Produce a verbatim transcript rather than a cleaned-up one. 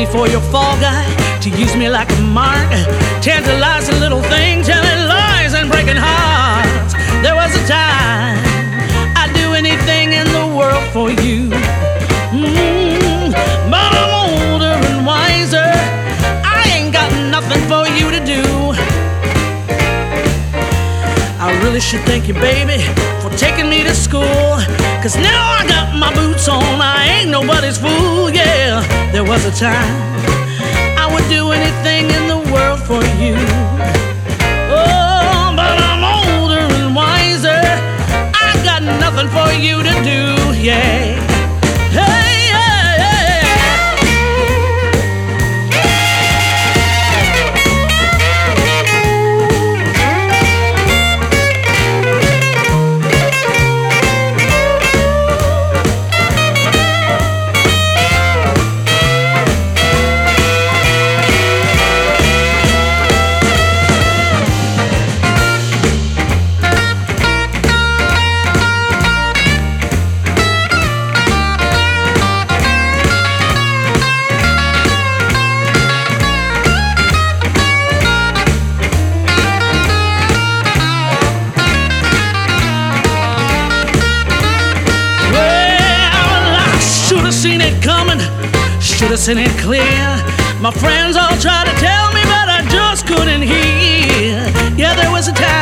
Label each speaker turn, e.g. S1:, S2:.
S1: for your fall guy, to use me like a mark, tantalizing little thing, telling lies and breaking hearts. There was a time I'd do anything in the world for you. Mm, but I'm older and wiser, I ain't got nothing for you to do. I really should thank you, baby, for taking me to school, 'cause now I got my boots on, I ain't nobody's fool, yeah. There was a time I would do anything in the world for you. Oh, but I'm older and wiser, I got nothing for you to do, yeah. Hey, yeah, yeah. Seen it coming, should have seen it clear. My friends all tried to tell me, but I just couldn't hear. Yeah, there was a time